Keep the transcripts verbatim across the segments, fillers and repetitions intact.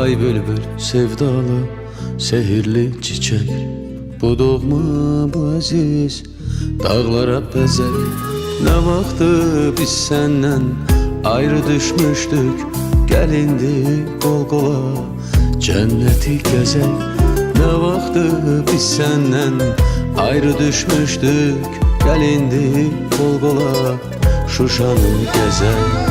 Ay bülbül sevdalı, sehirli çiçek, bu doğma bu aziz dağlara bezek. Ne vaxtı biz senden ayrı düşmüştük, gel indi kol kola cenneti gezek. Ne vaxtı biz senden ayrı düşmüştük, gel indi kol kola Şuşanı gezek.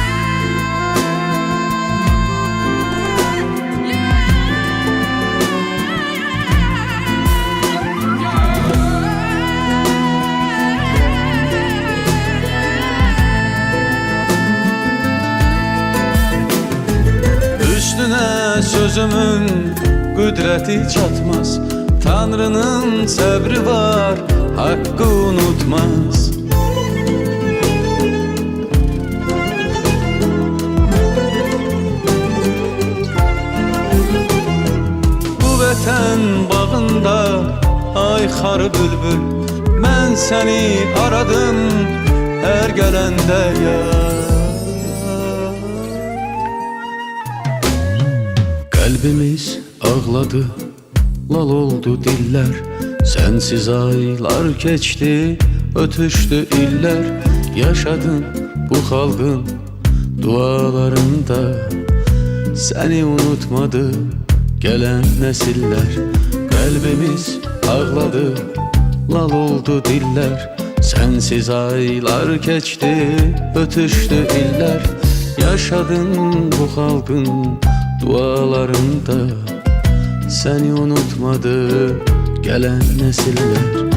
Üstüne sözümün kudreti çatmaz, Tanrı'nın sabri var, hakkı unutmaz. Bu vətən bağında ayxarı bülbül, mən səni aradım hər gələndə ya. Kalbimiz ağladı, lal oldu diller, sensiz aylar geçti, ötüştü iller. Yaşadın bu halkın dualarında, seni unutmadı gelen nesiller. Kalbimiz ağladı, lal oldu diller, sensiz aylar geçti, ötüştü iller. Yaşadın bu halkın dualarında, seni unutmadı gelen nesiller.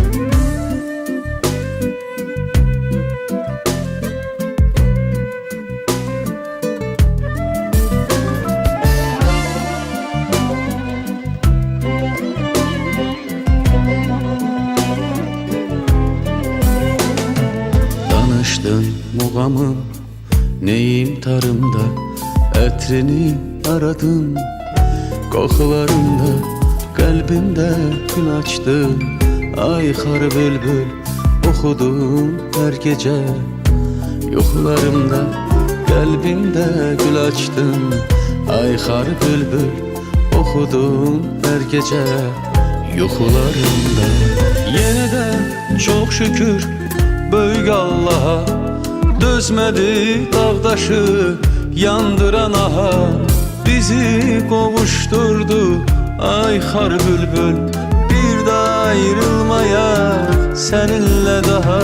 Danıştın muğamın neyim tarımda, etrini aradım kokularında, kalbimde gül açtım. Ayxarı bülbül okudum her gece yuxularımda, kalbimde gül açtım. Ayxarı bülbül okudum her gece yuxularımda. Yeniden çok şükür böyük Allah'a, dözmedi dağdaşı yandıran aha. Bizi kovuşturdu ayxarı bülbül, bir de ayrılmaya seninle daha.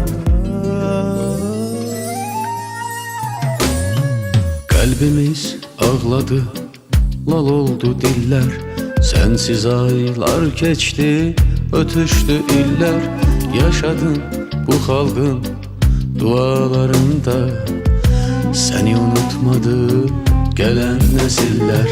Kalbimiz ağladı, lal oldu diller, sensiz aylar geçti, ötüştü iller. Yaşadın bu halkın dualarında, seni unutmadı gelen nesiller.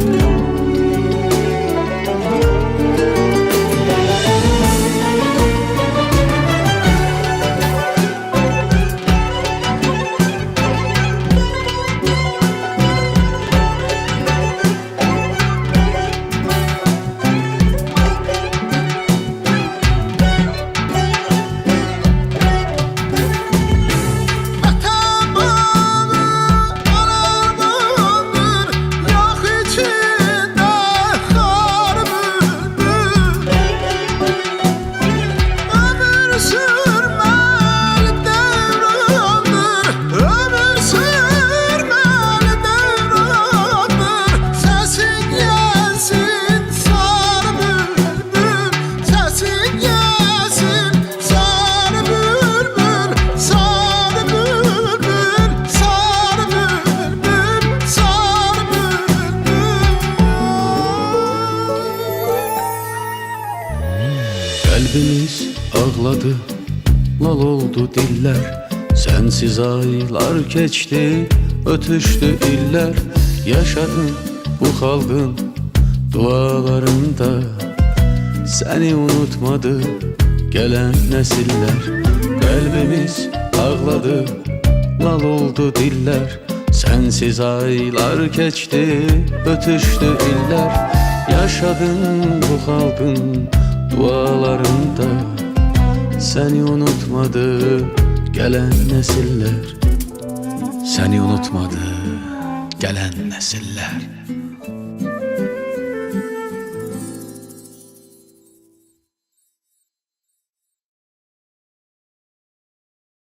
Kalbimiz ağladı, lal oldu diller, sensiz aylar geçti, ötüştü iller. Yaşadın bu halkın dualarında, seni unutmadı gelen nesiller. Kalbimiz ağladı, lal oldu diller, sensiz aylar geçti, ötüştü iller. Yaşadın bu halkın dualarında, seni unutmadı gelen nesiller. Seni unutmadı gelen nesiller.